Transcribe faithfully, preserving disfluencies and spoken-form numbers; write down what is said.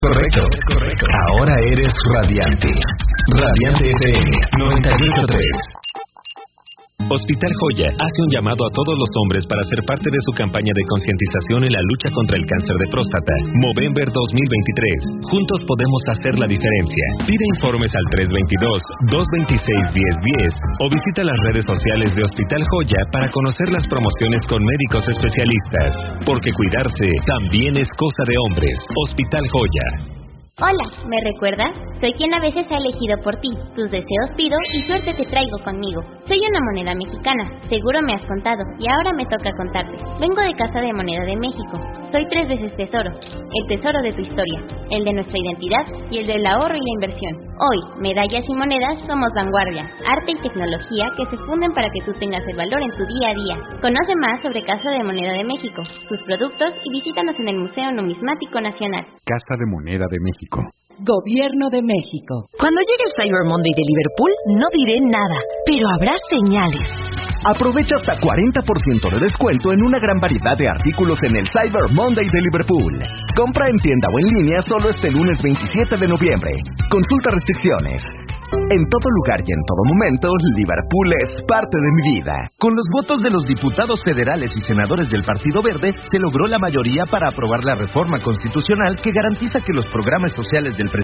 Correcto, correcto. Ahora eres radiante. Radiante F M noventa y ocho punto tres. Hospital Joya hace un llamado a todos los hombres para ser parte de su campaña de concientización en la lucha contra el cáncer de próstata, Movember dos mil veintitrés. Juntos podemos hacer la diferencia. Pide informes al tres dos dos, dos dos seis, uno cero uno cero o visita las redes sociales de Hospital Joya para conocer las promociones con médicos especialistas. Porque cuidarse también es cosa de hombres. Hospital Joya. Hola, ¿me recuerdas? Soy quien a veces ha elegido por ti. Tus deseos pido y suerte te traigo conmigo. Soy una moneda mexicana, seguro me has contado, y ahora me toca contarte. Vengo de Casa de Moneda de México. Soy tres veces tesoro. El tesoro de tu historia, el de nuestra identidad y el del ahorro y la inversión. Hoy, medallas y monedas somos vanguardia, arte y tecnología que se funden para que tú tengas el valor en tu día a día. Conoce más sobre Casa de Moneda de México, sus productos y visítanos en el Museo Numismático Nacional. Casa de Moneda de México. Gobierno de México. Cuando llegue el Cyber Monday de Liverpool, no diré nada, pero habrá señales. Aprovecha hasta cuarenta por ciento de descuento en una gran variedad de artículos en el Cyber Monday de Liverpool. Compra en tienda o en línea solo este lunes veintisiete de noviembre. Consulta restricciones. En todo lugar y en todo momento, Liverpool es parte de mi vida. Con los votos de los diputados federales y senadores del Partido Verde, se logró la mayoría para aprobar la reforma constitucional que garantiza que los programas sociales del presidente